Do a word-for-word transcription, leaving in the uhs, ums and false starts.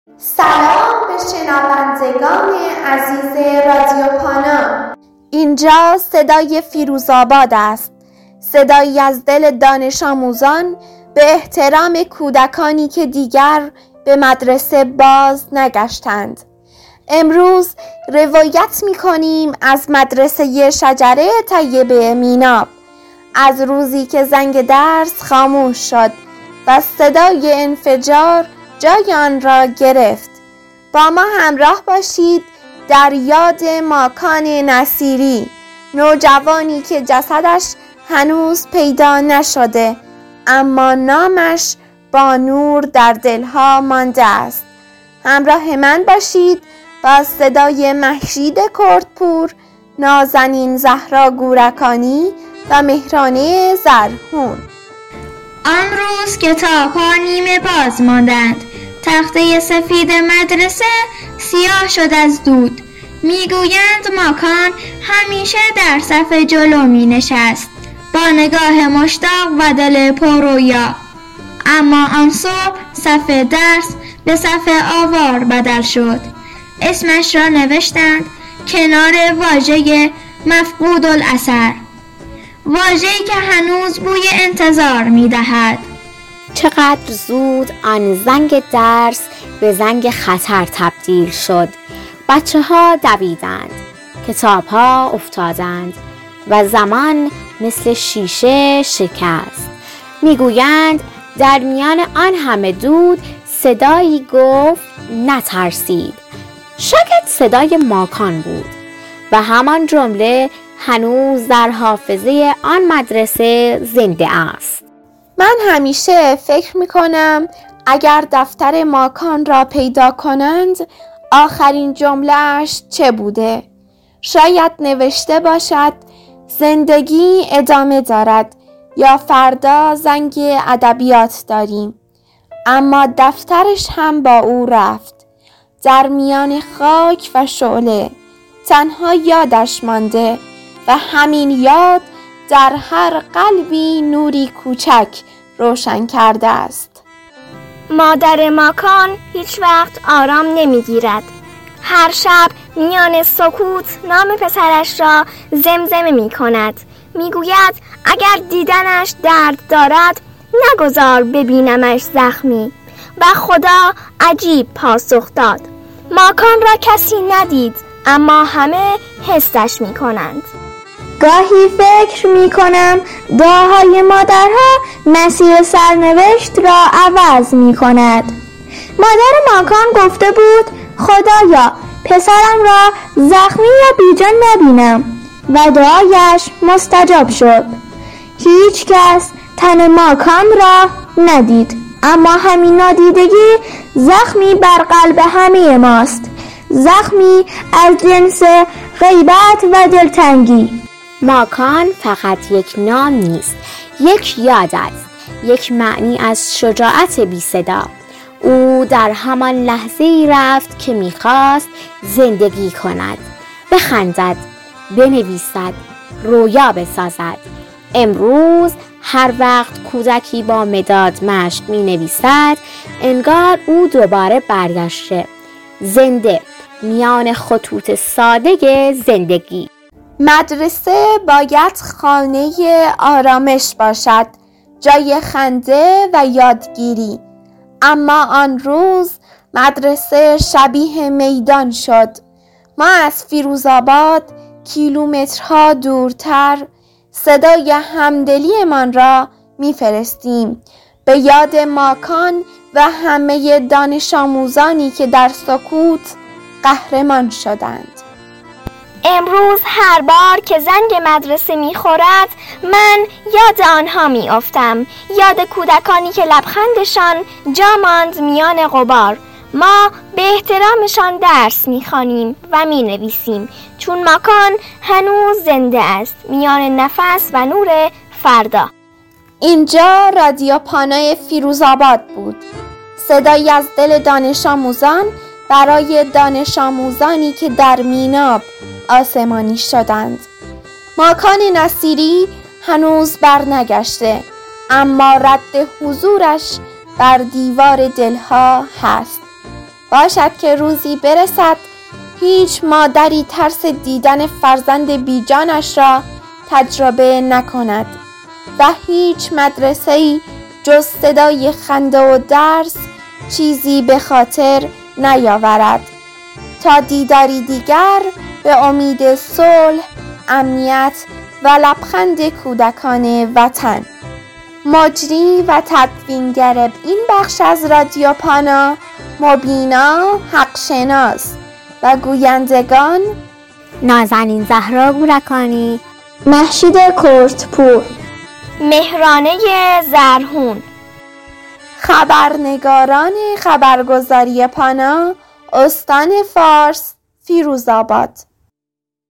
سلام به شنوندگان عزیز رادیو پانا. اینجا صدای فیروزآباد است، صدایی از دل دانش آموزان به احترام کودکانی که دیگر به مدرسه باز نگشتند. امروز روایت می کنیم از مدرسه شجره طیبه میناب، از روزی که زنگ درس خاموش شد و صدای انفجار جای آن را گرفت. با ما همراه باشید در یاد ماکان نصیری، نوجوانی که جسدش هنوز پیدا نشده اما نامش با نور در دلها مانده است. همراه من باشید با صدای مهشید کردپور، نازنین زهرا گورکانی و مهرانه زرهون. آن روز کتاب‌ها نیمه باز ماندند. تخته سفید مدرسه سیاه شد از دود. میگویند ماکان همیشه در صف جلو می نشست، با نگاه مشتاق و دل پررویا. اما آن صبح صف درس به صف آوار بدل شد. اسمش را نوشتند کنار واژه مفقود الاثر، واژه‌ای که هنوز بوی انتظار می دهد. چقدر زود آن زنگ درس به زنگ خطر تبدیل شد. بچه ها دویدند، کتاب ها افتادند و زمان مثل شیشه شکست. میگویند در میان آن همه دود صدایی گفت نترسید. شاید صدای ماکان بود و همان جمله هنوز در حافظه آن مدرسه زنده است. من همیشه فکر میکنم اگر دفتر ماکان را پیدا کنند آخرین جمله‌اش چه بوده؟ شاید نوشته باشد زندگی ادامه دارد یا فردا زنگ ادبیات داریم. اما دفترش هم با او رفت. در میان خاک و شعله تنها یادش مانده و همین یاد در هر قلبی نوری کوچک روشن کرده است. مادر ماکان هیچ وقت آرام نمیگیرد. هر شب میان سکوت نام پسرش را زمزمه می کند. می گوید اگر دیدنش درد دارد نگذار ببینمش زخمی. و خدا عجیب پاسخ داد. ماکان را کسی ندید اما همه حسش می کنند. گاهی فکر می کنم دعاهای مادرها مسیر سرنوشت را عوض می کند. مادر ماکان گفته بود خدایا پسرم را زخمی یا بیجان نبینم و دعایش مستجاب شد. هیچ کس تن ماکان را ندید، اما همین نادیدگی زخمی بر قلب همه ماست، زخمی از جنس غیبت و دلتنگی. ماکان فقط یک نام نیست، یک یاد است، یک معنی از شجاعت بی صدا. او در همان لحظه‌ای رفت که می‌خواست زندگی کند، بخندد، بنویسد، رویا بسازد. امروز هر وقت کودکی با مداد مشق می‌نویسد، انگار او دوباره برگشته، زنده میان خطوط ساده زندگی. مدرسه باید خانه آرامش باشد، جای خنده و یادگیری. اما آن روز مدرسه شبیه میدان شد. ما از فیروزآباد کیلومترها دورتر صدای همدلی من را میفرستیم به یاد ماکان و همه دانش آموزانی که در سکوت قهرمان شدند. امروز هر بار که زنگ مدرسه میخورد من یاد آنها میافتم، یاد کودکانی که لبخندشان جا ماند میان غبار. ما به احترامشان درس میخوانیم و مینویسیم چون ماکان هنوز زنده است میان نفس و نور فردا. اینجا رادیو پانای فیروزآباد بود، صدایی از دل دانش آموزان برای دانش آموزانی که در میناب آسمانی شدند. ماکان نصیری هنوز برنگشته، اما رد حضورش بر دیوار دلها هست. باشد که روزی برسد هیچ مادری ترس دیدن فرزند بیجانش را تجربه نکند و هیچ مدرسه‌ای جز صدای خنده و درس چیزی به خاطر نیاورد. تا دیداری دیگر، به امید صلح، امنیت و لبخند کودکان وطن. مجری و تدوینگر این بخش از رادیو پانا مبینا حقشناس و گویندگان نازنین زهرا گورکانی، مهشید کرتپور، مهرانه زرهون. خبرنگاران خبرگزاری پانا، استان فارس، فیروزآباد.